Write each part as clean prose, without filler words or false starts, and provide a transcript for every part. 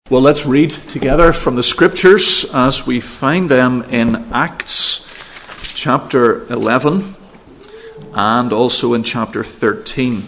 Well, let's read together from the Scriptures as we find them in Acts chapter 11 and also in chapter 13.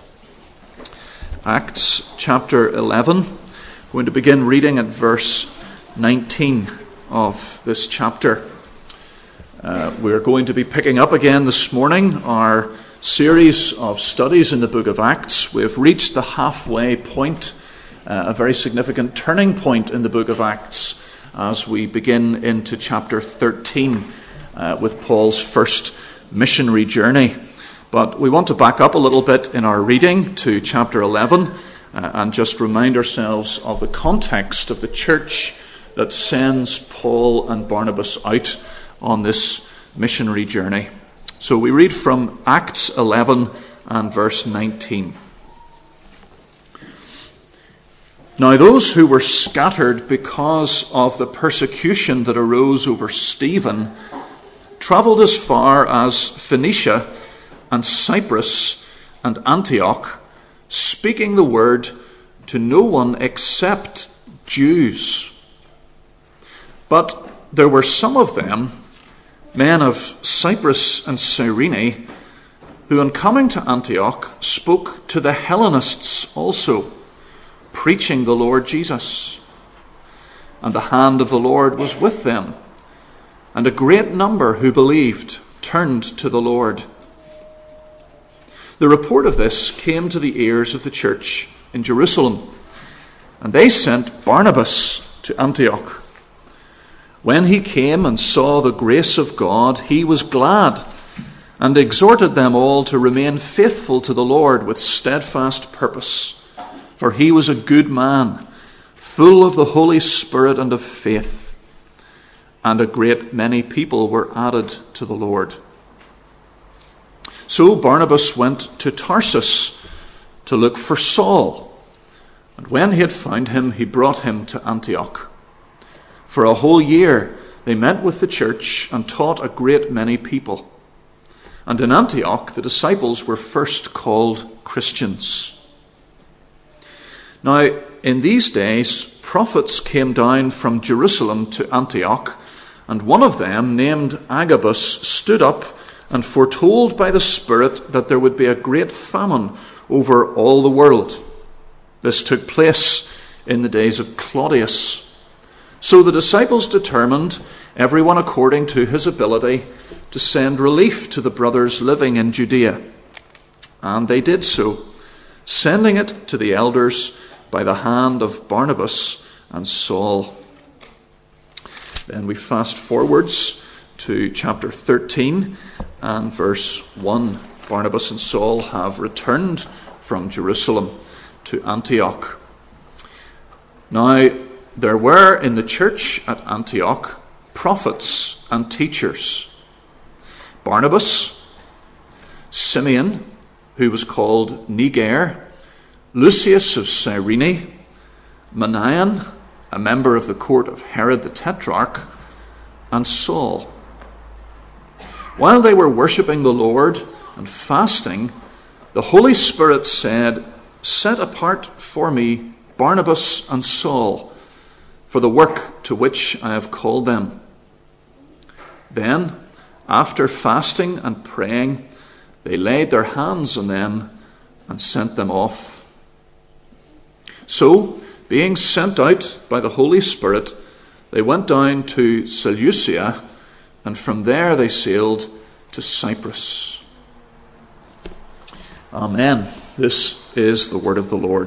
Acts chapter 11, we're going to begin reading at verse 19 of this chapter. We're going to be picking up again this morning our series of studies in the book of Acts. We've reached the halfway point, a very significant turning point in the book of Acts as we begin into chapter 13 with Paul's first missionary journey. But we want to back up a little bit in our reading to chapter 11 and just remind ourselves of the context of the church that sends Paul and Barnabas out on this missionary journey. So we read from Acts 11 and verse 19. Now those who were scattered because of the persecution that arose over Stephen travelled as far as Phoenicia and Cyprus and Antioch, speaking the word to no one except Jews. But there were some of them, men of Cyprus and Cyrene, who on coming to Antioch spoke to the Hellenists also, preaching the Lord Jesus. And the hand of the Lord was with them, and a great number who believed turned to the Lord. The report of this came to the ears of the church in Jerusalem, and they sent Barnabas to Antioch. When he came and saw the grace of God, he was glad, and exhorted them all to remain faithful to the Lord with steadfast purpose. For he was a good man, full of the Holy Spirit and of faith. And a great many people were added to the Lord. So Barnabas went to Tarsus to look for Saul. And when he had found him, he brought him to Antioch. For a whole year they met with the church and taught a great many people. And in Antioch the disciples were first called Christians. Now, in these days, prophets came down from Jerusalem to Antioch, and one of them, named Agabus, stood up and foretold by the Spirit that there would be a great famine over all the world. This took place in the days of Claudius. So the disciples determined, everyone according to his ability, to send relief to the brothers living in Judea. And they did so, sending it to the elders by the hand of Barnabas and Saul. Then we fast forwards to chapter 13 and verse 1. Barnabas and Saul have returned from Jerusalem to Antioch. Now, there were in the church at Antioch prophets and teachers. Barnabas, Simeon, who was called Niger, Lucius of Cyrene, Manaen, a member of the court of Herod the Tetrarch, and Saul. While they were worshipping the Lord and fasting, the Holy Spirit said, "Set apart for me Barnabas and Saul for the work to which I have called them." Then, after fasting and praying, they laid their hands on them and sent them off. So, being sent out by the Holy Spirit, they went down to Seleucia, and from there they sailed to Cyprus. Amen. This is the word of the Lord.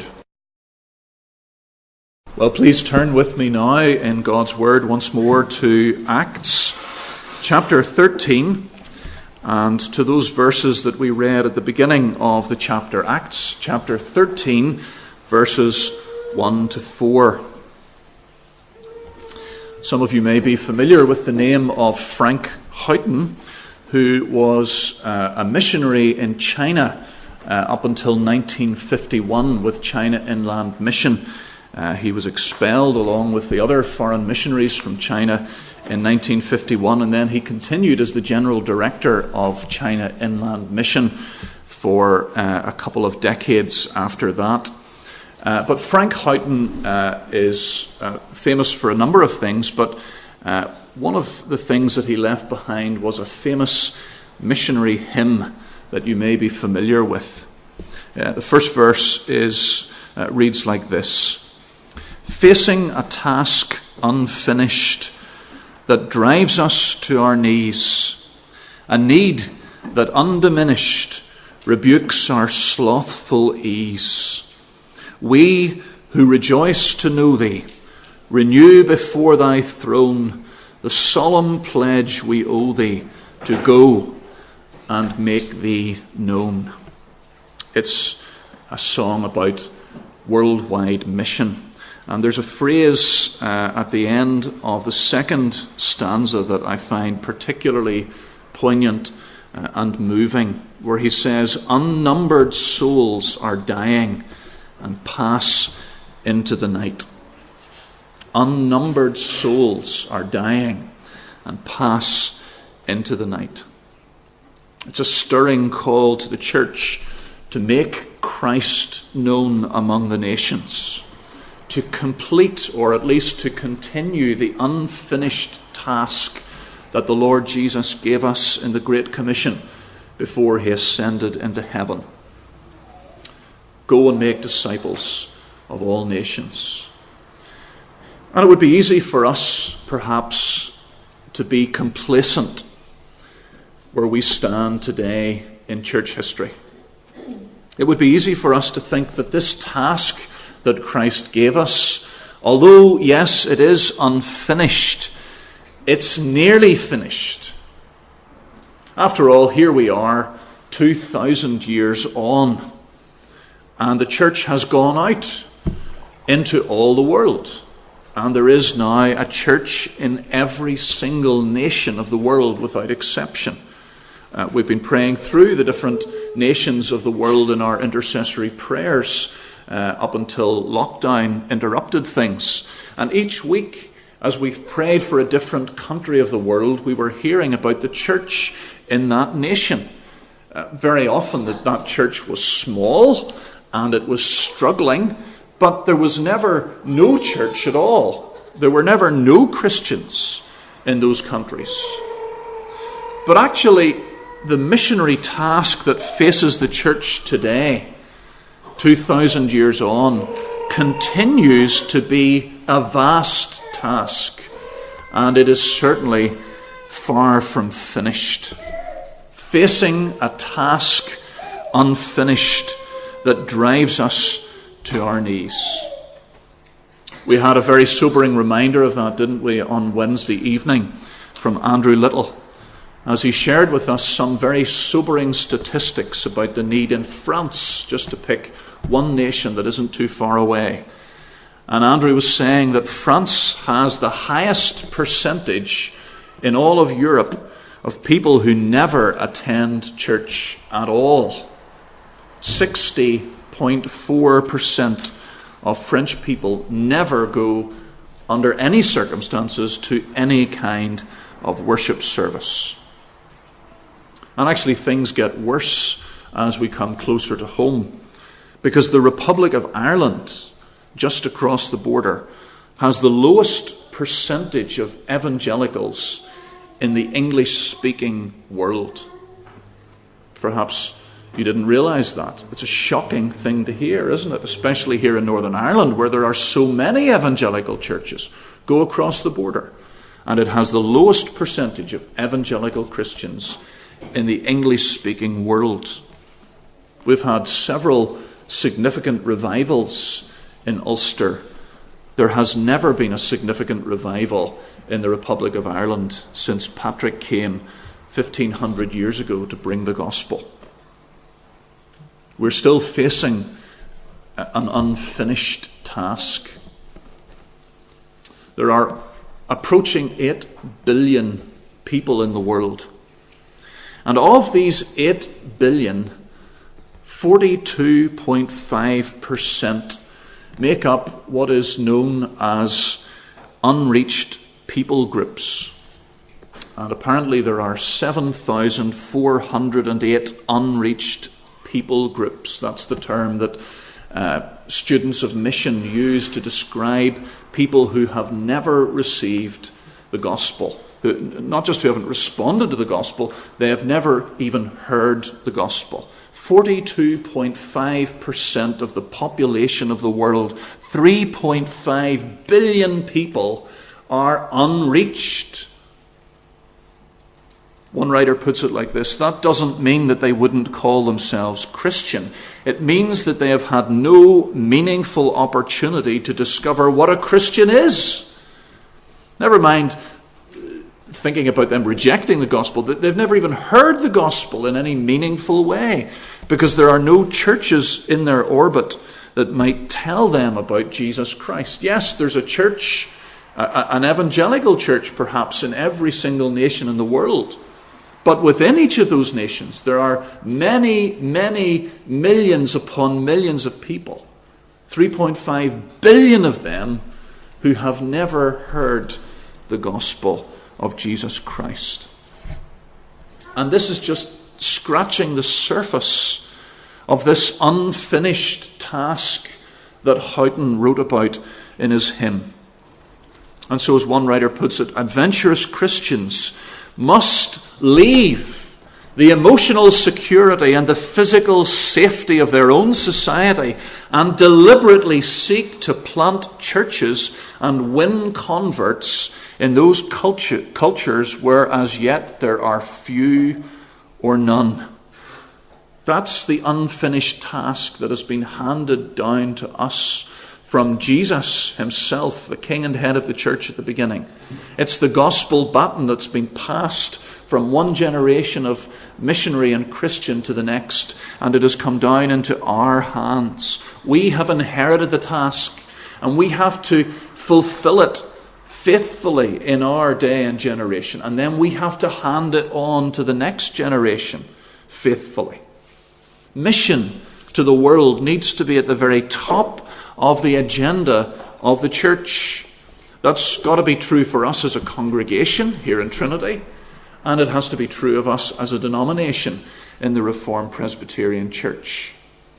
Well, please turn with me now in God's word once more to Acts chapter 13 and to those verses that we read at the beginning of the chapter. Acts chapter 13, verses 1 to 4. Some of you may be familiar with the name of Frank Houghton, who was a missionary in China up until 1951 with China Inland Mission. He was expelled along with the other foreign missionaries from China in 1951, and then he continued as the general director of China Inland Mission for a couple of decades after that. But Frank Houghton is famous for a number of things, but one of the things that he left behind was a famous missionary hymn that you may be familiar with. The first verse reads like this: "Facing a task unfinished that drives us to our knees, a need that undiminished rebukes our slothful ease. We who rejoice to know thee, renew before thy throne the solemn pledge we owe thee to go and make thee known." It's a song about worldwide mission. And there's a phrase at the end of the second stanza that I find particularly poignant and moving, where he says, "Unnumbered souls are dying and pass into the night." Unnumbered souls are dying and pass into the night. It's a stirring call to the church to make Christ known among the nations, to complete, or at least to continue, the unfinished task that the Lord Jesus gave us in the Great Commission before he ascended into heaven. Go and make disciples of all nations. And it would be easy for us, perhaps, to be complacent where we stand today in church history. It would be easy for us to think that this task that Christ gave us, although, yes, it is unfinished, it's nearly finished. After all, here we are, 2,000 years on, and the church has gone out into all the world. And there is now a church in every single nation of the world without exception. We've been praying through the different nations of the world in our intercessory prayers up until lockdown interrupted things. And each week, as we've prayed for a different country of the world, we were hearing about the church in that nation. Very often that church was small and it was struggling, but there was never no church at all. There were never no Christians in those countries. But actually, the missionary task that faces the church today, 2,000 years on, continues to be a vast task, and it is certainly far from finished. Facing a task unfinished that drives us to our knees. We had a very sobering reminder of that, didn't we, on Wednesday evening from Andrew Little, as he shared with us some very sobering statistics about the need in France, just to pick one nation that isn't too far away. And Andrew was saying that France has the highest percentage in all of Europe of people who never attend church at all. 60.4% of French people never go, under any circumstances, to any kind of worship service. And actually things get worse as we come closer to home, because the Republic of Ireland, just across the border, has the lowest percentage of evangelicals in the English-speaking world. Perhaps you didn't realise that. It's a shocking thing to hear, isn't it? Especially here in Northern Ireland, where there are so many evangelical churches. Go across the border, and it has the lowest percentage of evangelical Christians in the English-speaking world. We've had several significant revivals in Ulster. There has never been a significant revival in the Republic of Ireland since Patrick came 1,500 years ago to bring the gospel. We're still facing an unfinished task. There are approaching 8 billion people in the world. And of these 8 billion, 42.5% make up what is known as unreached people groups. And apparently there are 7,408 unreached people groups. That's the term that students of mission use to describe people who have never received the gospel. Not just who haven't responded to the gospel, they have never even heard the gospel. 42.5% of the population of the world, 3.5 billion people, are unreached. One writer puts it like this: that doesn't mean that they wouldn't call themselves Christian. It means that they have had no meaningful opportunity to discover what a Christian is. Never mind thinking about them rejecting the gospel, they've never even heard the gospel in any meaningful way, because there are no churches in their orbit that might tell them about Jesus Christ. Yes, there's a church, an evangelical church perhaps, in every single nation in the world. But within each of those nations, there are many, many millions upon millions of people, 3.5 billion of them, who have never heard the gospel of Jesus Christ. And this is just scratching the surface of this unfinished task that Houghton wrote about in his hymn. And so, as one writer puts it, adventurous Christians must leave the emotional security and the physical safety of their own society and deliberately seek to plant churches and win converts in those cultures where as yet there are few or none. That's the unfinished task that has been handed down to us from Jesus himself, the King and Head of the church at the beginning. It's the gospel baton that's been passed from one generation of missionary and Christian to the next, and it has come down into our hands. We have inherited the task, and we have to fulfill it faithfully in our day and generation, and then we have to hand it on to the next generation faithfully. Mission to the world needs to be at the very top of the agenda of the church. That's got to be true for us as a congregation here in Trinity, and it has to be true of us as a denomination in the Reformed Presbyterian Church.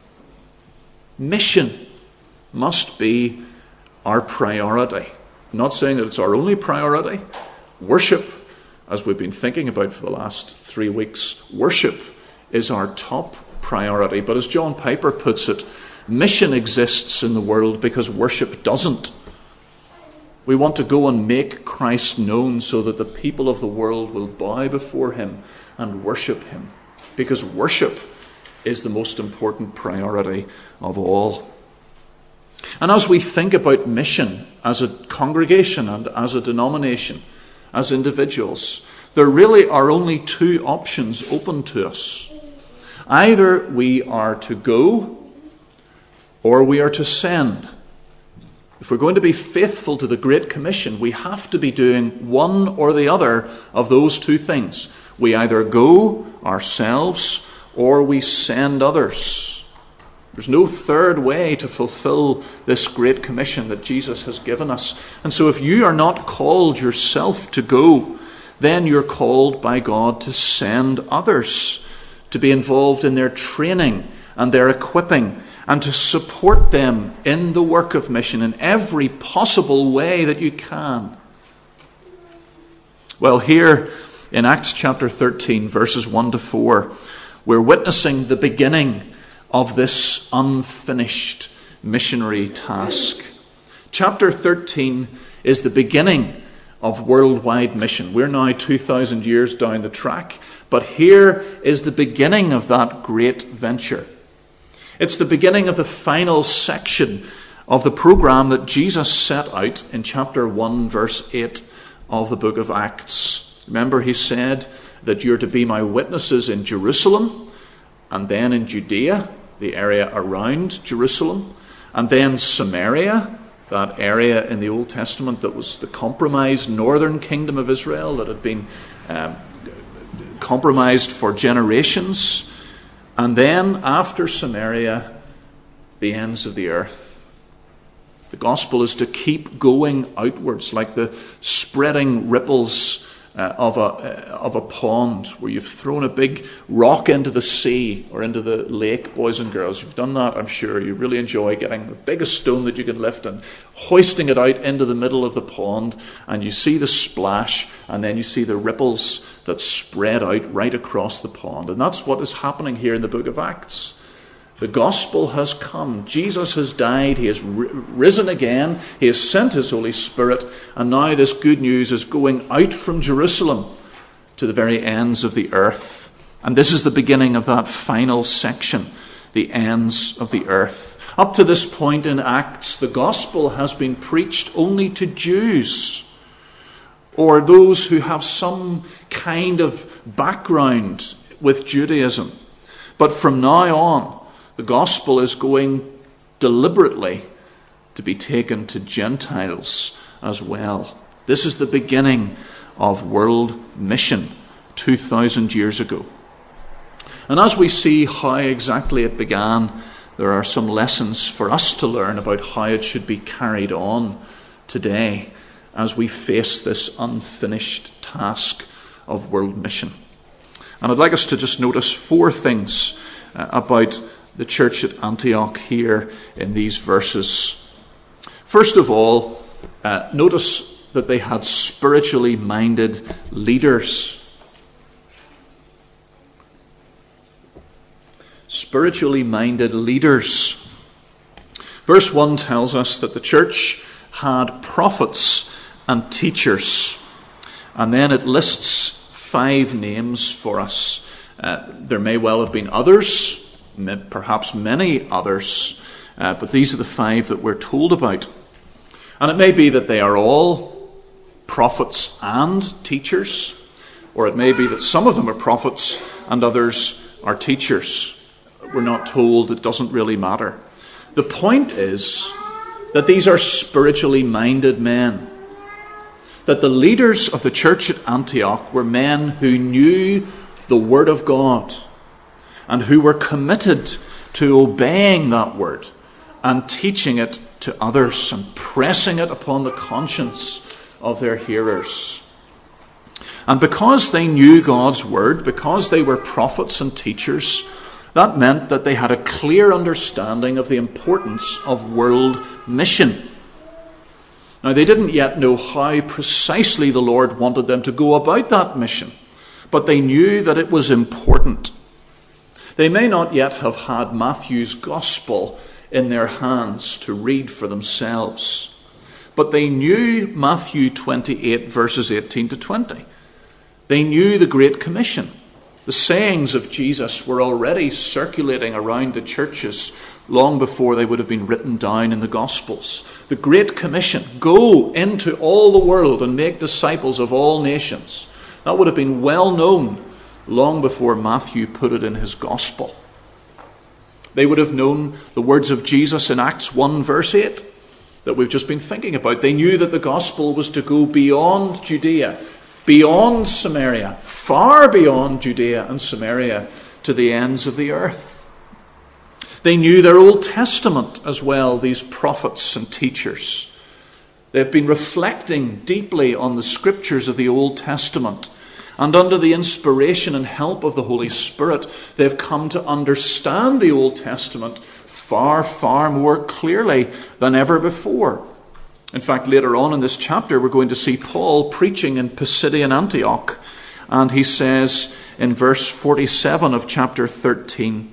Mission must be our priority. I'm not saying that it's our only priority. Worship, as we've been thinking about for the last 3 weeks, worship is our top priority. But as John Piper puts it, mission exists in the world because worship doesn't. We want to go and make Christ known so that the people of the world will bow before him and worship him, because worship is the most important priority of all. And as we think about mission as a congregation and as a denomination, as individuals, there really are only two options open to us. Either we are to go or we are to send. If we're going to be faithful to the Great Commission, we have to be doing one or the other of those two things. We either go ourselves or we send others. There's no third way to fulfill this Great Commission that Jesus has given us. And so if you are not called yourself to go, then you're called by God to send others, to be involved in their training and their equipping, and to support them in the work of mission in every possible way that you can. Well, here in Acts chapter 13, verses 1 to 4, we're witnessing the beginning of this unfinished missionary task. Chapter 13 is the beginning of worldwide mission. We're now 2,000 years down the track, but here is the beginning of that great venture. It's the beginning of the final section of the program that Jesus set out in chapter 1, verse 8 of the book of Acts. Remember, he said that you're to be my witnesses in Jerusalem, and then in Judea, the area around Jerusalem, and then Samaria, that area in the Old Testament that was the compromised northern kingdom of Israel that had been compromised for generations. And then, after Samaria, the ends of the earth. The gospel is to keep going outwards like the spreading ripples of a pond where you've thrown a big rock into the sea or into the lake, boys and girls. You've done that, I'm sure. You really enjoy getting the biggest stone that you can lift and hoisting it out into the middle of the pond, and you see the splash, and then you see the ripples that spread out right across the pond. And that's what is happening here in the book of Acts. The gospel has come. Jesus has died. He has risen again. He has sent his Holy Spirit. And now this good news is going out from Jerusalem to the very ends of the earth. And this is the beginning of that final section, the ends of the earth. Up to this point in Acts, the gospel has been preached only to Jews, or those who have some kind of background with Judaism. But from now on, the gospel is going deliberately to be taken to Gentiles as well. This is the beginning of world mission 2,000 years ago. And as we see how exactly it began, there are some lessons for us to learn about how it should be carried on today as we face this unfinished task of world mission. And I'd like us to just notice 4 things about the church at Antioch here in these verses. First of all, notice that they had spiritually minded leaders. Spiritually minded leaders. Verse 1 tells us that the church had prophets and teachers. And then it lists 5 names for us. There may well have been others, perhaps many others, but these are the 5 that we're told about. And it may be that they are all prophets and teachers, or it may be that some of them are prophets and others are teachers. We're not told. It doesn't really matter. The point is that these are spiritually minded men, that the leaders of the church at Antioch were men who knew the Word of God, and who were committed to obeying that word and teaching it to others and pressing it upon the conscience of their hearers. And because they knew God's word, because they were prophets and teachers, that meant that they had a clear understanding of the importance of world mission. Now, they didn't yet know how precisely the Lord wanted them to go about that mission, but they knew that it was important. They may not yet have had Matthew's gospel in their hands to read for themselves, but they knew Matthew 28 verses 18 to 20. They knew the Great Commission. The sayings of Jesus were already circulating around the churches long before they would have been written down in the Gospels. The Great Commission, go into all the world and make disciples of all nations. That would have been well known long before Matthew put it in his gospel. They would have known the words of Jesus in Acts 1 verse 8 that we've just been thinking about. They knew that the gospel was to go beyond Judea, beyond Samaria, far beyond Judea and Samaria, to the ends of the earth. They knew their Old Testament as well, these prophets and teachers. They've been reflecting deeply on the scriptures of the Old Testament. And under the inspiration and help of the Holy Spirit, they've come to understand the Old Testament far, far more clearly than ever before. In fact, later on in this chapter, we're going to see Paul preaching in Pisidian Antioch. And he says in verse 47 of chapter 13,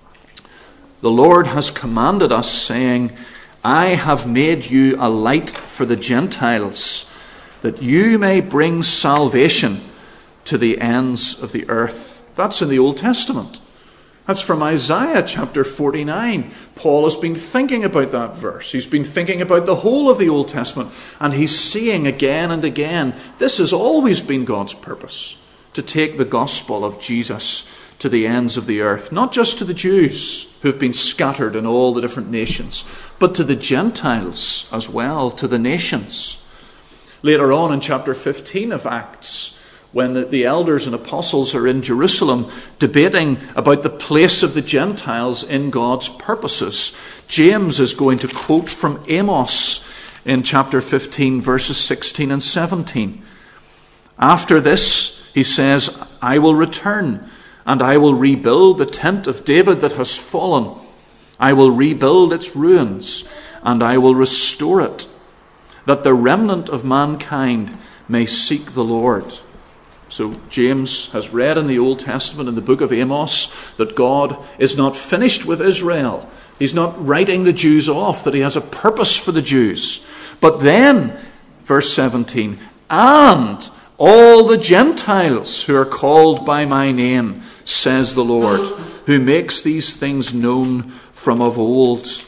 "The Lord has commanded us, saying, I have made you a light for the Gentiles, that you may bring salvation to the ends of the earth." That's in the Old Testament. That's from Isaiah chapter 49. Paul has been thinking about that verse. He's been thinking about the whole of the Old Testament, and he's seeing again and again, this has always been God's purpose, to take the gospel of Jesus to the ends of the earth, not just to the Jews who've been scattered in all the different nations, but to the Gentiles as well, to the nations. Later on in chapter 15 of Acts, when the elders and apostles are in Jerusalem debating about the place of the Gentiles in God's purposes, James is going to quote from Amos in chapter 15, verses 16 and 17. After this, he says, I will return, and I will rebuild the tent of David that has fallen. I will rebuild its ruins, and I will restore it, that the remnant of mankind may seek the Lord. So James has read in the Old Testament, in the book of Amos, that God is not finished with Israel. He's not writing the Jews off, that he has a purpose for the Jews. But then, verse 17, and all the Gentiles who are called by my name, says the Lord, who makes these things known from of old.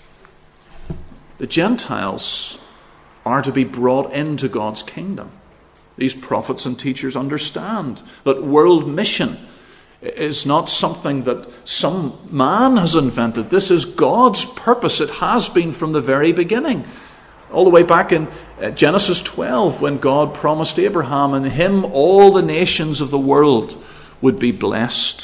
The Gentiles are to be brought into God's kingdom. These prophets and teachers understand that world mission is not something that some man has invented. This is God's purpose. It has been from the very beginning. All the way back in Genesis 12, when God promised Abraham, in him all the nations of the world would be blessed.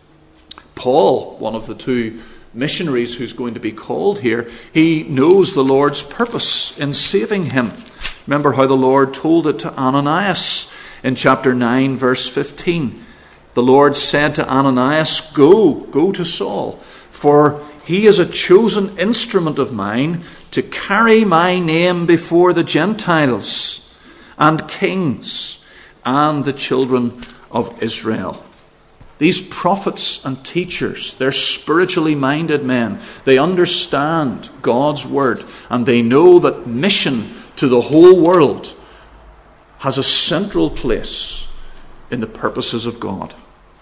Paul, one of the two missionaries who's going to be called here, he knows the Lord's purpose in saving him. Remember how the Lord told it to Ananias in chapter 9, verse 15. The Lord said to Ananias, Go to Saul, for he is a chosen instrument of mine to carry my name before the Gentiles and kings and the children of Israel. These prophets and teachers, they're spiritually minded men. They understand God's word, and they know that mission to the whole world has a central place in the purposes of God.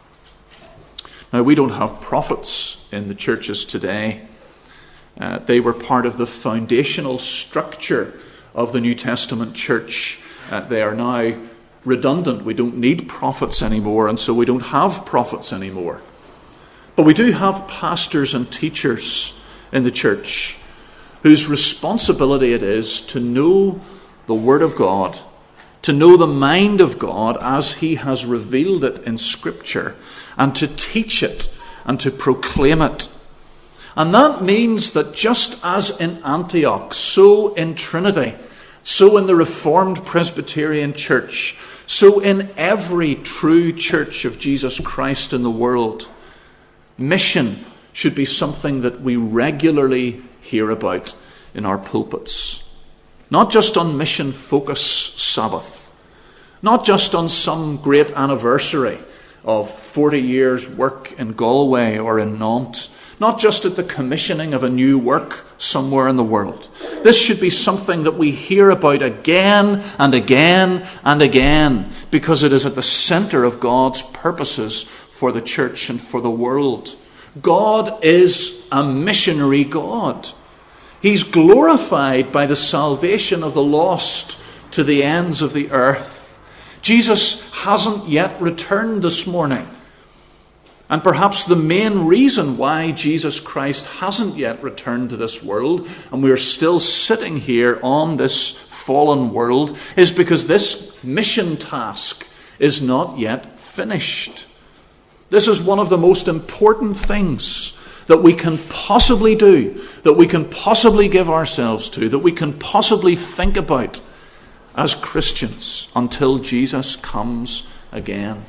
Now, we don't have prophets in the churches today. They were part of the foundational structure of the New Testament church. They are now redundant. We don't need prophets anymore, and so we don't have prophets anymore. But we do have pastors and teachers in the church whose responsibility it is to know the Word of God, to know the mind of God as He has revealed it in Scripture, and to teach it and to proclaim it. And that means that just as in Antioch, so in Trinity, so in the Reformed Presbyterian Church, so in every true church of Jesus Christ in the world, mission should be something that we regularly hear about in our pulpits. Not just on Mission Focus Sabbath, not just on some great anniversary of 40 years' work in Galway or in Nantes, not just at the commissioning of a new work somewhere in the world. This should be something that we hear about again and again and again, because it is at the center of God's purposes for the church and for the world. God is a missionary God. He's glorified by the salvation of the lost to the ends of the earth. Jesus hasn't yet returned this morning. And perhaps the main reason why Jesus Christ hasn't yet returned to this world, and we're still sitting here on this fallen world, is because this mission task is not yet finished. This is one of the most important things that we can possibly do, that we can possibly give ourselves to, that we can possibly think about as Christians until Jesus comes again.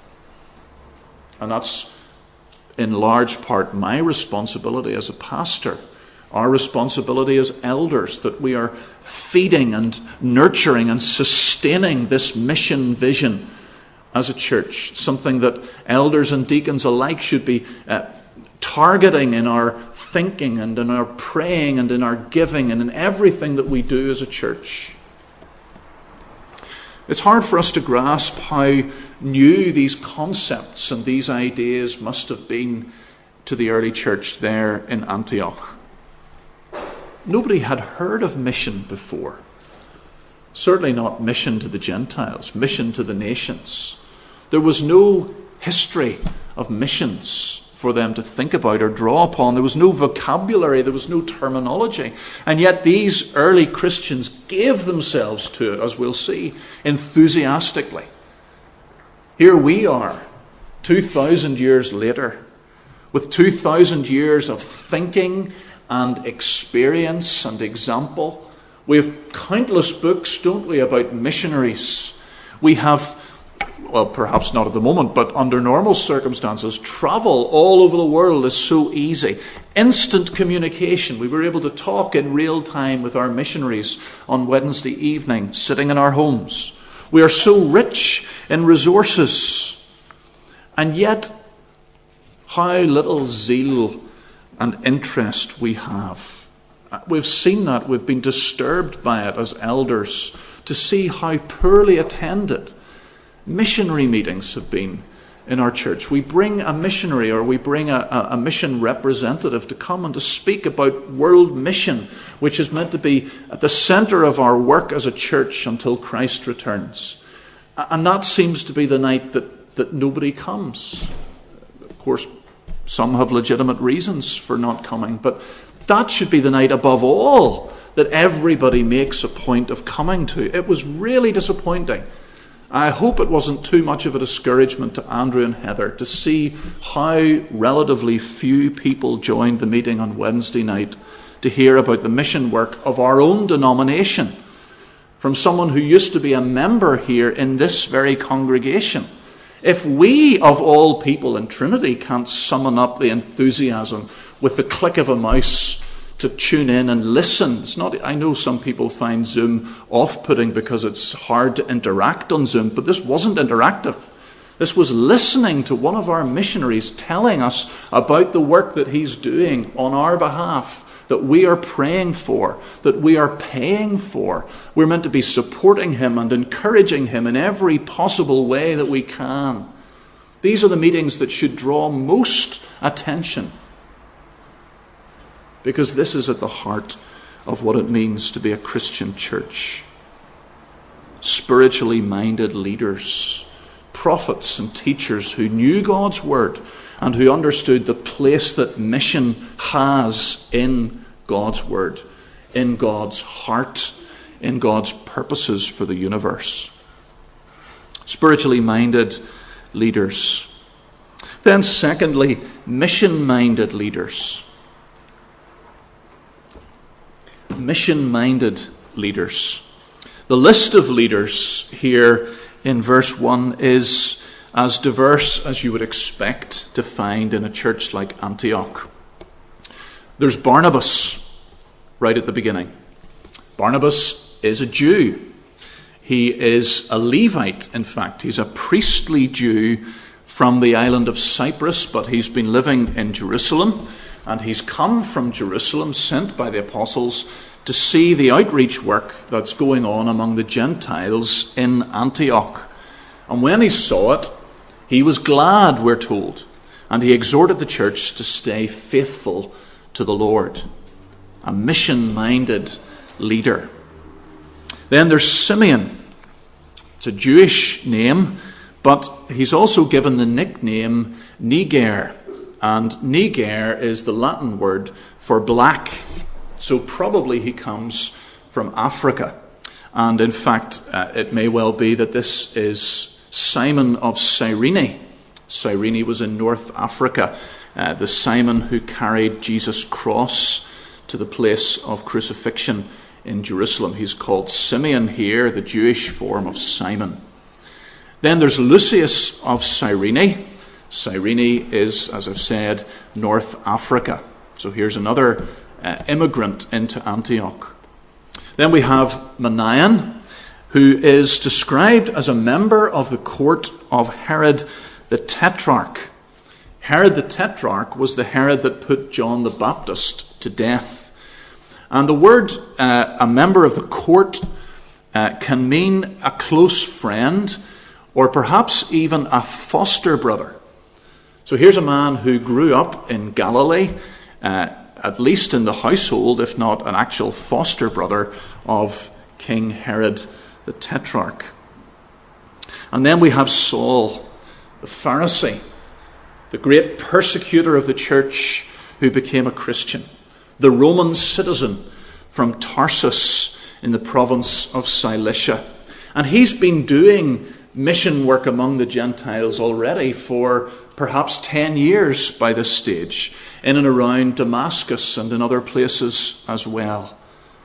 And that's in large part my responsibility as a pastor, our responsibility as elders, that we are feeding and nurturing and sustaining this mission vision as a church, something that elders and deacons alike should be targeting in our thinking and in our praying and in our giving and in everything that we do as a church. It's hard for us to grasp how new these concepts and these ideas must have been to the early church there in Antioch. Nobody had heard of mission before. Certainly not mission to the Gentiles, mission to the nations. There was no history of missions for them to think about or draw upon. There was no vocabulary, there was no terminology. And yet these early Christians gave themselves to it, as we'll see, enthusiastically. Here we are, 2,000 years later, with 2,000 years of thinking and experience and example. We have countless books, don't we, about missionaries. We have, well, perhaps not at the moment, but under normal circumstances, travel all over the world is so easy. Instant communication. We were able to talk in real time with our missionaries on Wednesday evening, sitting in our homes. We are so rich in resources. And yet, how little zeal and interest we have. We've seen that. We've been disturbed by it as elders to see how poorly attended missionary meetings have been in our church. We bring a missionary or we bring a mission representative to come and to speak about world mission, which is meant to be at the center of our work as a church until Christ returns. And that seems to be the night that nobody comes. Of course, some have legitimate reasons for not coming, but that should be the night above all that everybody makes a point of coming to. It was really disappointing. I hope it wasn't too much of a discouragement to Andrew and Heather to see how relatively few people joined the meeting on Wednesday night to hear about the mission work of our own denomination from someone who used to be a member here in this very congregation. If we, of all people in Trinity, can't summon up the enthusiasm with the click of a mouse to tune in and listen. It's not. I know some people find Zoom off-putting because it's hard to interact on Zoom, but this wasn't interactive. This was listening to one of our missionaries telling us about the work that he's doing on our behalf, that we are praying for, that we are paying for. We're meant to be supporting him and encouraging him in every possible way that we can. These are the meetings that should draw most attention, because this is at the heart of what it means to be a Christian church. Spiritually minded leaders, prophets and teachers who knew God's word and who understood the place that mission has in God's word, in God's heart, in God's purposes for the universe. Spiritually minded leaders. Then secondly, mission-minded leaders. Mission-minded leaders. The list of leaders here in verse 1 is as diverse as you would expect to find in a church like Antioch. There's Barnabas right at the beginning. Barnabas is a Jew. He is a Levite, in fact. He's a priestly Jew from the island of Cyprus, but he's been living in Jerusalem, and he's come from Jerusalem, sent by the apostles, to see the outreach work that's going on among the Gentiles in Antioch. And when he saw it, he was glad, we're told, and he exhorted the church to stay faithful to the Lord. A mission-minded leader. Then there's Simeon. It's a Jewish name, but he's also given the nickname Niger. And Niger is the Latin word for black. So probably he comes from Africa. And in fact, it may well be that this is Simon of Cyrene. Cyrene was in North Africa. The Simon who carried Jesus' cross to the place of crucifixion in Jerusalem. He's called Simeon here, the Jewish form of Simon. Then there's Lucius of Cyrene. Cyrene is, as I've said, North Africa. So here's another immigrant into Antioch. Then we have Manaen, who is described as a member of the court of Herod the Tetrarch. Herod the Tetrarch was the Herod that put John the Baptist to death. And the word a member of the court can mean a close friend, or perhaps even a foster brother. So here's a man who grew up in Galilee, at least in the household, if not an actual foster brother of King Herod the Tetrarch. And then we have Saul, the Pharisee, the great persecutor of the church who became a Christian, the Roman citizen from Tarsus in the province of Cilicia. And he's been doing mission work among the Gentiles already for perhaps 10 years by this stage, in and around Damascus and in other places as well.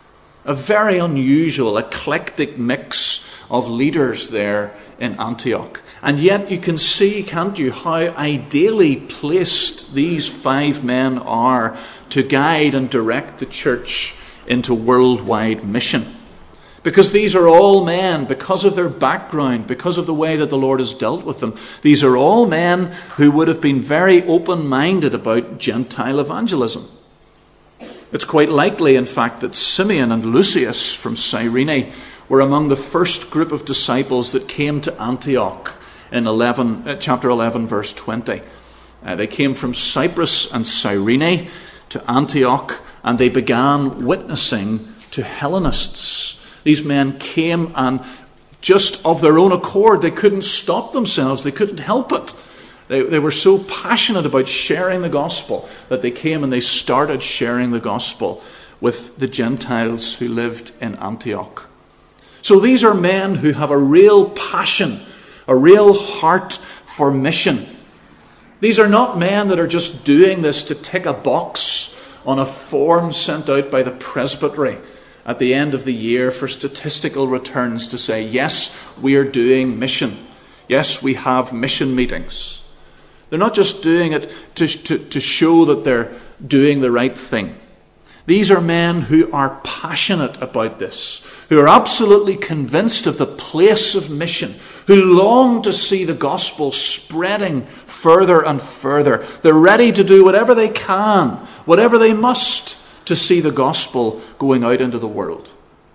A very unusual, eclectic mix of leaders there in Antioch. And yet you can see, can't you, how ideally placed these 5 men are to guide and direct the church into worldwide mission. Because these are all men, because of their background, because of the way that the Lord has dealt with them, these are all men who would have been very open-minded about Gentile evangelism. It's quite likely, in fact, that Simeon and Lucius from Cyrene were among the first group of disciples that came to Antioch in chapter 11, verse 20. They came from Cyprus and Cyrene to Antioch, and they began witnessing to Hellenists. These men came, and just of their own accord, they couldn't stop themselves. They couldn't help it. They were so passionate about sharing the gospel that they came and they started sharing the gospel with the Gentiles who lived in Antioch. So these are men who have a real passion, a real heart for mission. These are not men that are just doing this to tick a box on a form sent out by the presbytery at the end of the year for statistical returns to say, yes, we are doing mission. Yes, we have mission meetings. They're not just doing it to show that they're doing the right thing. These are men who are passionate about this, who are absolutely convinced of the place of mission, who long to see the gospel spreading further and further. They're ready to do whatever they can, whatever they must, to see the gospel going out into the world.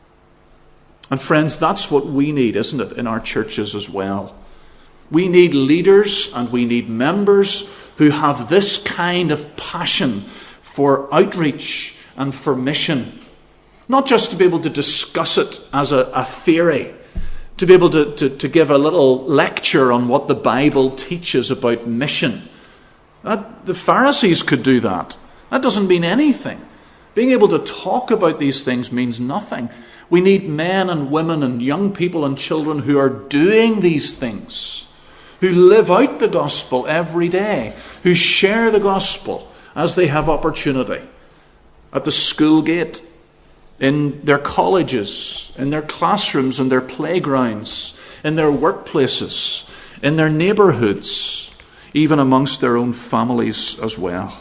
And friends, that's what we need, isn't it, in our churches as well. We need leaders and we need members who have this kind of passion for outreach and for mission. Not just to be able to discuss it as a theory, to be able to give a little lecture on what the Bible teaches about mission. The Pharisees could do that. That doesn't mean anything. Being able to talk about these things means nothing. We need men and women and young people and children who are doing these things, who live out the gospel every day, who share the gospel as they have opportunity. At the school gate, in their colleges, in their classrooms, in their playgrounds, in their workplaces, in their neighbourhoods, even amongst their own families as well.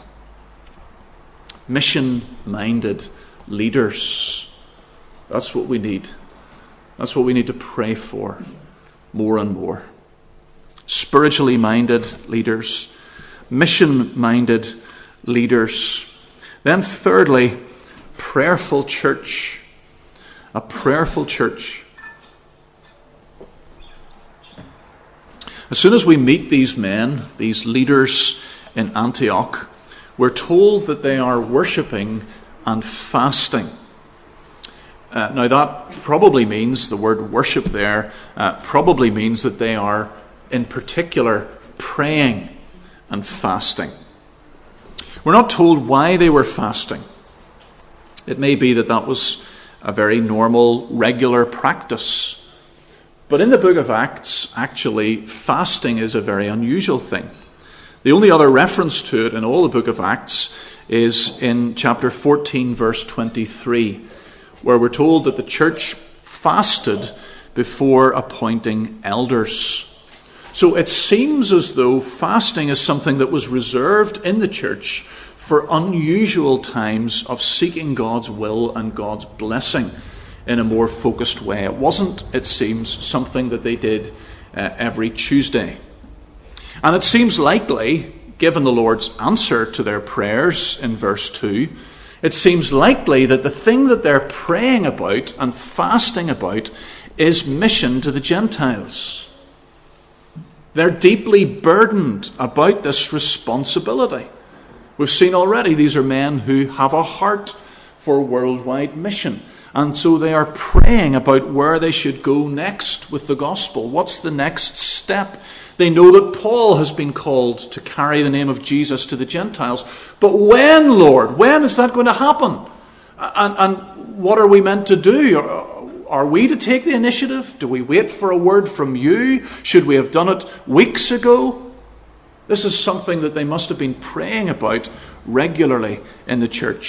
Mission-minded leaders. That's what we need. That's what we need to pray for more and more. Spiritually minded leaders. Mission-minded leaders. Then thirdly, prayerful church. A prayerful church. As soon as we meet these men, these leaders in Antioch, we're told that they are worshipping and fasting. Now that probably means, the word worship there, probably means that they are in particular praying and fasting. We're not told why they were fasting. It may be that that was a very normal, regular practice. But in the book of Acts, actually, fasting is a very unusual thing. The only other reference to it in all the book of Acts is in chapter 14, verse 23, where we're told that the church fasted before appointing elders. So it seems as though fasting is something that was reserved in the church for unusual times of seeking God's will and God's blessing in a more focused way. It wasn't, it seems, something that they did every Tuesday. And it seems likely, given the Lord's answer to their prayers in verse 2, it seems likely that the thing that they're praying about and fasting about is mission to the Gentiles. They're deeply burdened about this responsibility. We've seen already these are men who have a heart for worldwide mission. And so they are praying about where they should go next with the gospel. What's the next step? They know that Paul has been called to carry the name of Jesus to the Gentiles. But when, Lord? When is that going to happen? And what are we meant to do? Are we to take the initiative? Do we wait for a word from you? Should we have done it weeks ago? This is something that they must have been praying about regularly in the church.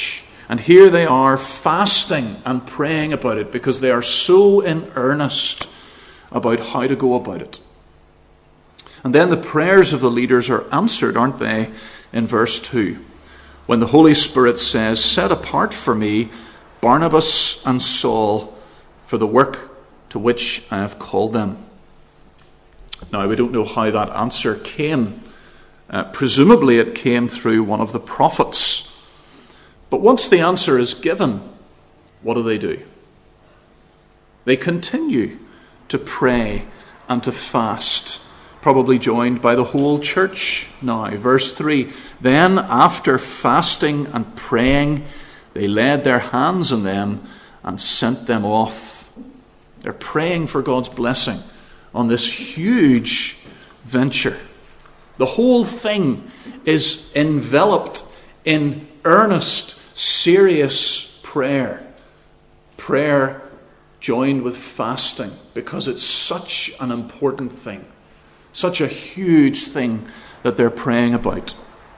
And here they are fasting and praying about it because they are so in earnest about how to go about it. And then the prayers of the leaders are answered, aren't they, in verse 2, when the Holy Spirit says, "Set apart for me Barnabas and Saul for the work to which I have called them." Now, we don't know how that answer came. Presumably it came through one of the prophets. But once the answer is given, what do? They continue to pray and to fast, probably joined by the whole church now. Verse 3, "Then after fasting and praying, they laid their hands on them and sent them off." They're praying for God's blessing on this huge venture. The whole thing is enveloped in earnest, serious prayer. Prayer joined with fasting, because it's such an important thing, such a huge thing that they're praying about.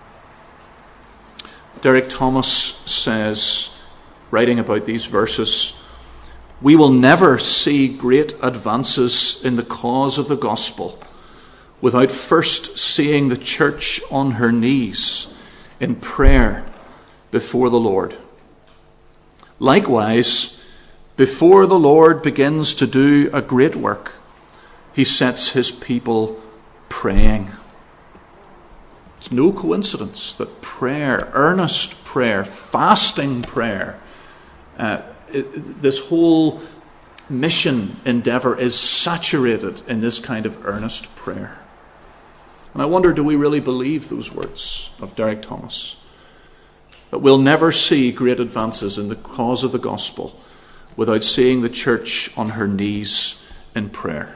Derek Thomas says, writing about these verses, "We will never see great advances in the cause of the gospel without first seeing the church on her knees in prayer before the Lord. Likewise, before the Lord begins to do a great work, he sets his people praying." It's no coincidence that prayer, earnest prayer, fasting prayer, this whole mission endeavor is saturated in this kind of earnest prayer. And I wonder, do we really believe those words of Derek Thomas? That we'll never see great advances in the cause of the gospel without seeing the church on her knees in prayer.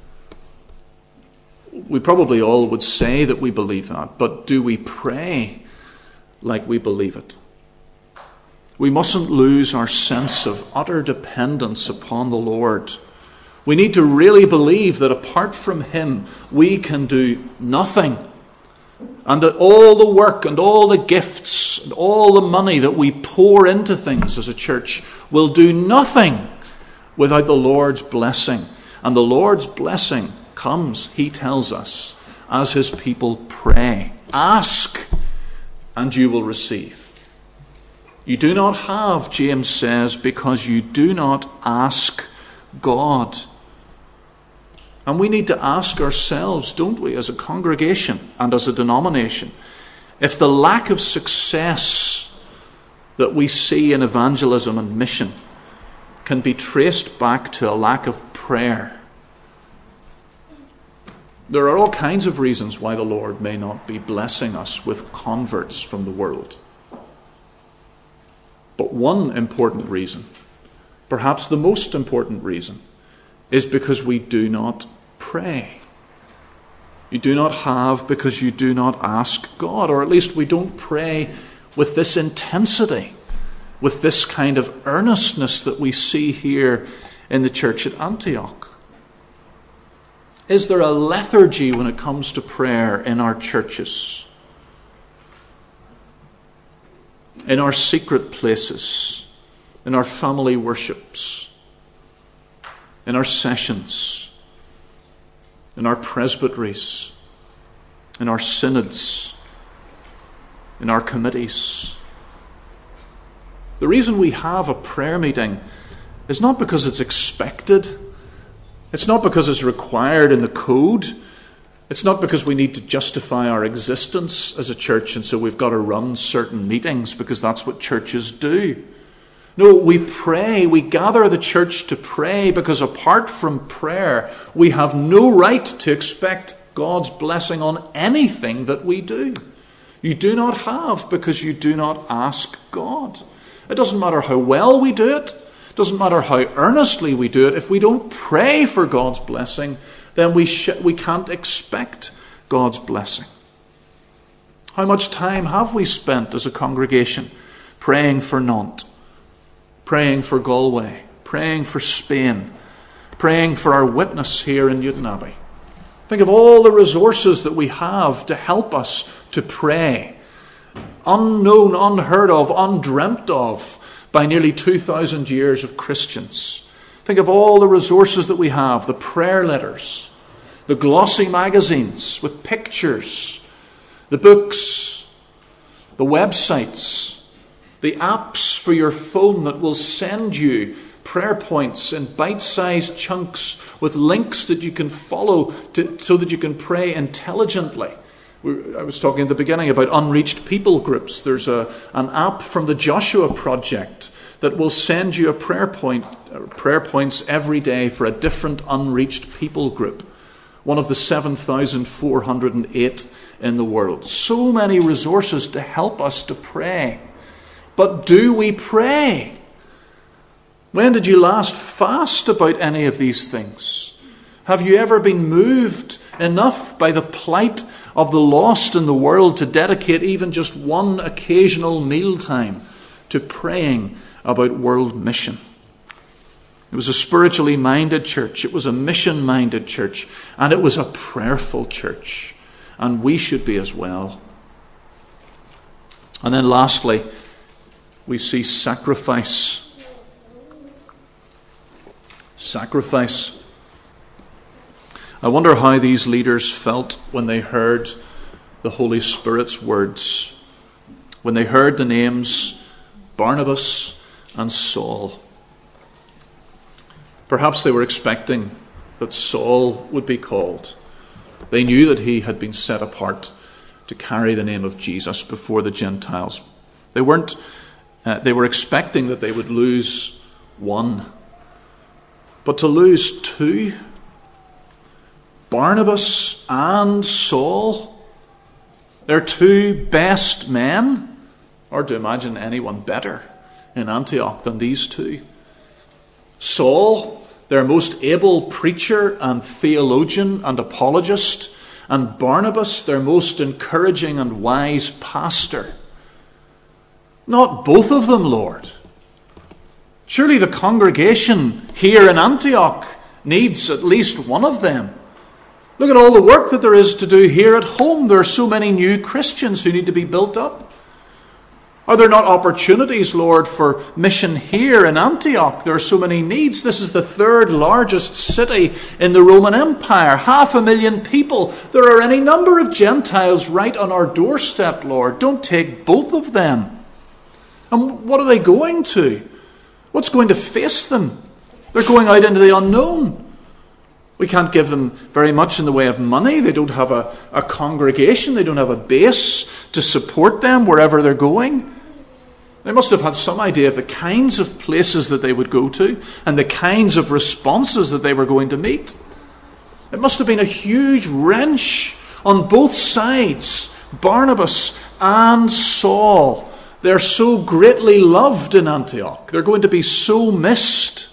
We probably all would say that we believe that, but do we pray like we believe it? We mustn't lose our sense of utter dependence upon the Lord. We need to really believe that apart from him, we can do nothing. And that all the work and all the gifts and all the money that we pour into things as a church will do nothing without the Lord's blessing. And the Lord's blessing comes, he tells us, as his people pray. Ask, and you will receive. You do not have, James says, because you do not ask God. And we need to ask ourselves, don't we, as a congregation and as a denomination, if the lack of success that we see in evangelism and mission can be traced back to a lack of prayer. There are all kinds of reasons why the Lord may not be blessing us with converts from the world. But one important reason, perhaps the most important reason, is because we do not pray. You do not have because you do not ask God, or at least we don't pray with this intensity, with this kind of earnestness that we see here in the church at Antioch. Is there a lethargy when it comes to prayer in our churches? In our secret places, in our family worships, in our sessions, in our presbyteries, in our synods, in our committees. The reason we have a prayer meeting is not because it's expected. It's not because it's required in the code. It's not because we need to justify our existence as a church and so we've got to run certain meetings because that's what churches do. No, we pray, we gather the church to pray because apart from prayer, we have no right to expect God's blessing on anything that we do. You do not have because you do not ask God. It doesn't matter how well we do it. It doesn't matter how earnestly we do it. If we don't pray for God's blessing, then we can't expect God's blessing. How much time have we spent as a congregation praying for Nantes, praying for Galway, praying for Spain, praying for our witness here in Newtonabbey? Think of all the resources that we have to help us to pray. unknown, unheard of, undreamt of by nearly 2,000 years of Christians. Think of all the resources that we have, the prayer letters, the glossy magazines with pictures, the books, the websites, the apps for your phone that will send you prayer points in bite-sized chunks with links that you can follow so that you can pray intelligently. I was talking at the beginning about unreached people groups. There's an app from the Joshua Project that will send you prayer points every day for a different unreached people group. One of the 7,408 in the world. So many resources to help us to pray. But do we pray? When did you last fast about any of these things? Have you ever been moved enough by the plight of the lost in the world to dedicate even just one occasional mealtime to praying about world mission? It was a spiritually minded church. It was a mission-minded church. And it was a prayerful church. And we should be as well. And then lastly, we see sacrifice. Sacrifice. I wonder how these leaders felt when they heard the Holy Spirit's words. When they heard the names Barnabas and Saul. Perhaps they were expecting that Saul would be called. They knew that he had been set apart to carry the name of Jesus before the Gentiles. They were expecting that they would lose one. But to lose two, Barnabas and Saul, their two best men, hard to imagine anyone better in Antioch than these two. Saul, their most able preacher and theologian and apologist, and Barnabas, their most encouraging and wise pastor. Not both of them, Lord. Surely the congregation here in Antioch needs at least one of them. Look at all the work that there is to do here at home. There are so many new Christians who need to be built up. Are there not opportunities, Lord, for mission here in Antioch? There are so many needs. This is the third largest city in the Roman Empire. 500,000 people. There are any number of Gentiles right on our doorstep, Lord. Don't take both of them. And what are they going to? What's going to face them? They're going out into the unknown. We can't give them very much in the way of money. They don't have a congregation. They don't have a base to support them wherever they're going. They must have had some idea of the kinds of places that they would go to and the kinds of responses that they were going to meet. It must have been a huge wrench on both sides, Barnabas and Saul. They're so greatly loved in Antioch. They're going to be so missed.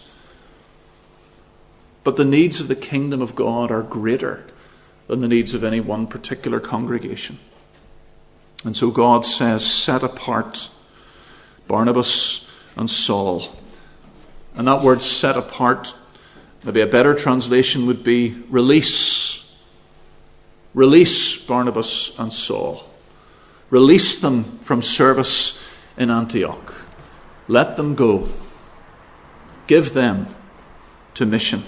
But the needs of the kingdom of God are greater than the needs of any one particular congregation. And so God says, set apart Barnabas and Saul. And that word set apart, maybe a better translation would be release. Release Barnabas and Saul. Release them from service in Antioch. Let them go. Give them to mission.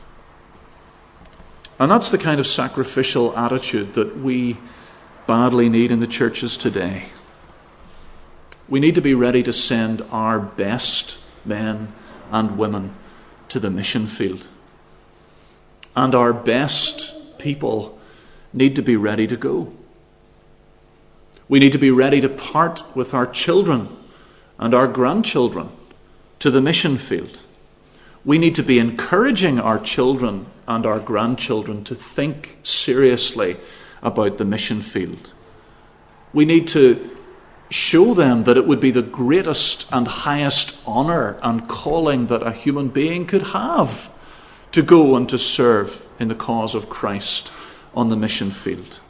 And that's the kind of sacrificial attitude that we badly need in the churches today. We need to be ready to send our best men and women to the mission field. And our best people need to be ready to go. We need to be ready to part with our children and our grandchildren to the mission field. We need to be encouraging our children and our grandchildren to think seriously about the mission field. We need to show them that it would be the greatest and highest honour and calling that a human being could have to go and to serve in the cause of Christ on the mission field.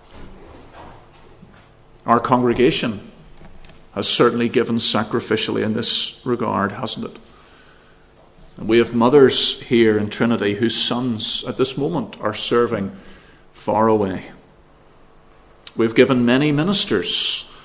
Our congregation has certainly given sacrificially in this regard, hasn't it? And we have mothers here in Trinity whose sons at this moment are serving far away. We've given many ministers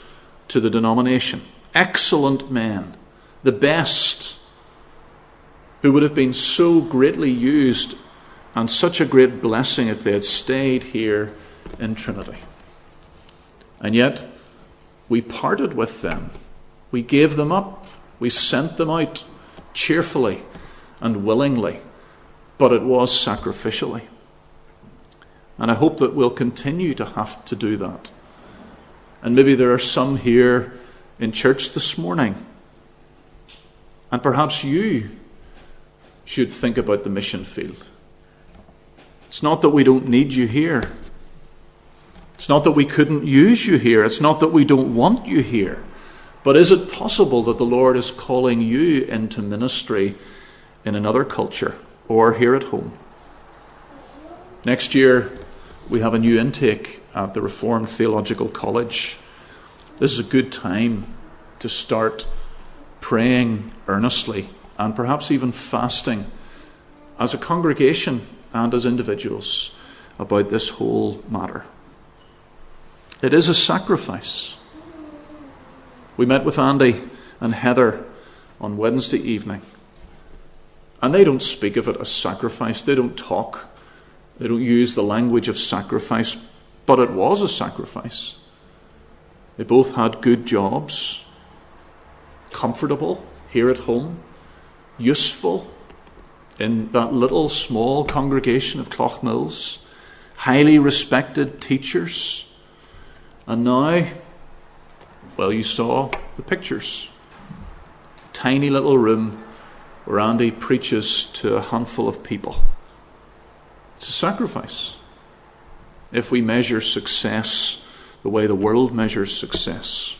to the denomination. Excellent men, the best, who would have been so greatly used and such a great blessing if they had stayed here in Trinity. And yet, we parted with them. We gave them up. We sent them out cheerfully and willingly, but it was sacrificially. And I hope that we'll continue to have to do that. And maybe there are some here in church this morning, and perhaps you should think about the mission field. It's not that we don't need you here. It's not that we couldn't use you here. It's not that we don't want you here. But is it possible that the Lord is calling you into ministry in another culture or here at home? Next year, we have a new intake at the Reformed Theological College. This is a good time to start praying earnestly and perhaps even fasting as a congregation and as individuals about this whole matter. It is a sacrifice. We met with Andy and Heather on Wednesday evening, and they don't speak of it as sacrifice. They don't talk. They don't use the language of sacrifice, but it was a sacrifice. They both had good jobs, comfortable here at home, useful in that little small congregation of Cloughmills, highly respected teachers. And now, well, you saw the pictures. Tiny little room where Andy preaches to a handful of people. It's a sacrifice if we measure success the way the world measures success.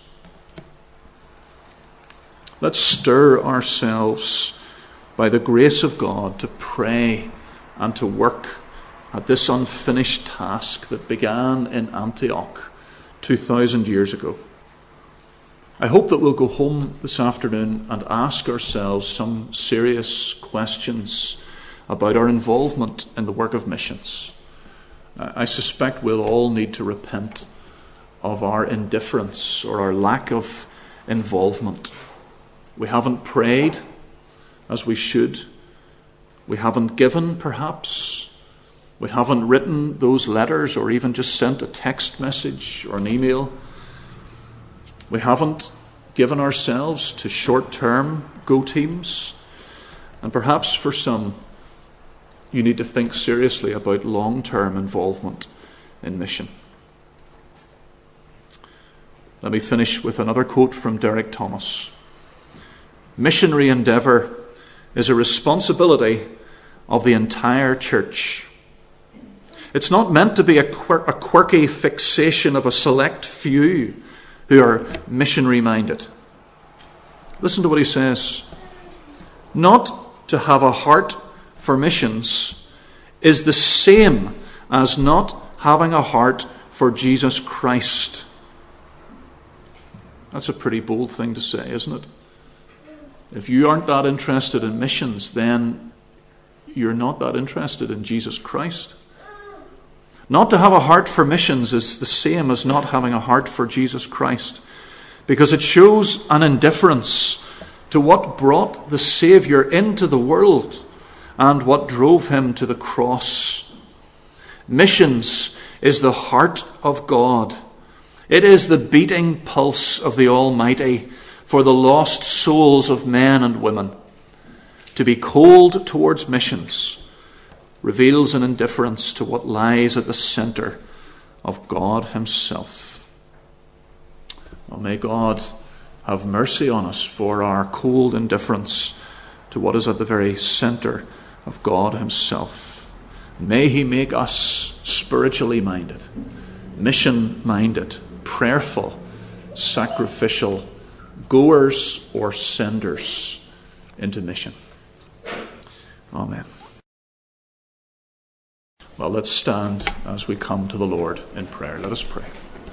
Let's stir ourselves by the grace of God to pray and to work at this unfinished task that began in Antioch 2,000 years ago. I hope that we'll go home this afternoon and ask ourselves some serious questions about our involvement in the work of missions. I suspect we'll all need to repent of our indifference or our lack of involvement. We haven't prayed as we should. We haven't given, perhaps. We haven't written those letters or even just sent a text message or an email. We haven't given ourselves to short-term go-teams. And perhaps for some, you need to think seriously about long-term involvement in mission. Let me finish with another quote from Derek Thomas. Missionary endeavour is a responsibility of the entire church. It's not meant to be a quirky fixation of a select few who are missionary-minded. Listen to what he says. Not to have a heart for missions is the same as not having a heart for Jesus Christ. That's a pretty bold thing to say, isn't it? If you aren't that interested in missions, then you're not that interested in Jesus Christ. Not to have a heart for missions is the same as not having a heart for Jesus Christ, because it shows an indifference to what brought the Saviour into the world and what drove him to the cross. Missions is the heart of God. It is the beating pulse of the Almighty for the lost souls of men and women. To be cold towards missions reveals an indifference to what lies at the centre of God himself. Well, may God have mercy on us for our cold indifference to what is at the very centre of God himself. May he make us spiritually minded, mission-minded, prayerful, sacrificial, goers or senders into mission. Amen. Well, let's stand as we come to the Lord in prayer. Let us pray.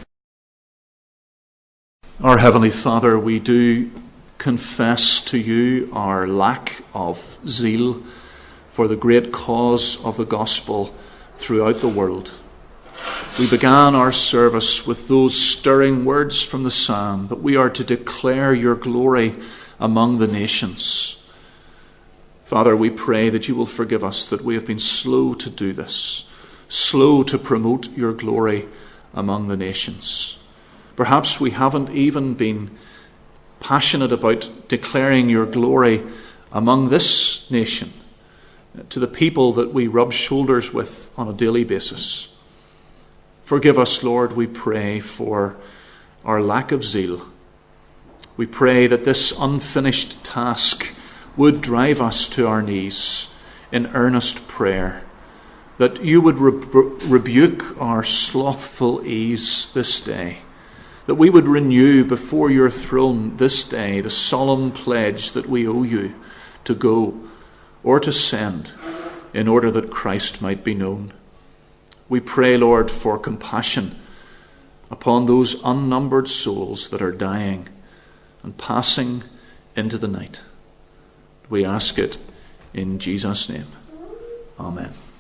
Our Heavenly Father, we do confess to you our lack of zeal for the great cause of the gospel throughout the world. We began our service with those stirring words from the psalm that we are to declare your glory among the nations. Father, we pray that you will forgive us that we have been slow to do this, slow to promote your glory among the nations. Perhaps we haven't even been passionate about declaring your glory among this nation, to the people that we rub shoulders with on a daily basis. Forgive us, Lord, we pray, for our lack of zeal. We pray that this unfinished task would drive us to our knees in earnest prayer, that you would rebuke our slothful ease this day, that we would renew before your throne this day the solemn pledge that we owe you to go or to send in order that Christ might be known. We pray, Lord, for compassion upon those unnumbered souls that are dying and passing into the night. We ask it in Jesus' name. Amen.